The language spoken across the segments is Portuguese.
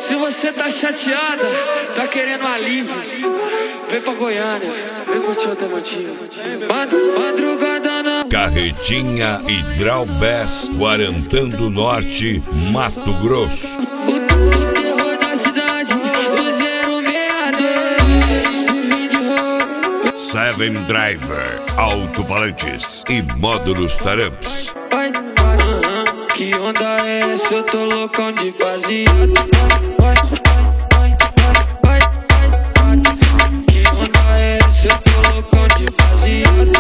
Se você tá chateada, tá querendo alívio, vem pra Goiânia, vem curtir automotivo. Madrugada na Carretinha e Drawbass, Guarantã do Norte, Mato Grosso. o terror da cidade, do 062. Seven Driver, alto-falantes e módulos taramps. Que onda é essa? Eu tô loucão de baseado. Que onda é essa? Eu tô loucão de baseado.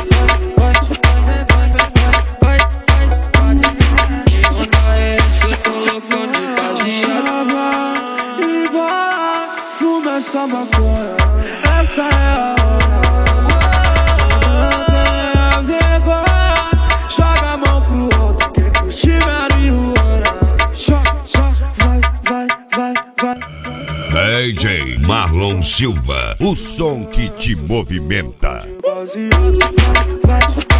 Que onda é essa? Eu tô loucão de baseado. E vai, fuma essa maconha, essa é a hora. Não tenha vergonha, joga a mão pro alto, quem curtir marihuana. Vai. DJ Marlon Silva, o som que te movimenta. Baseado, vai.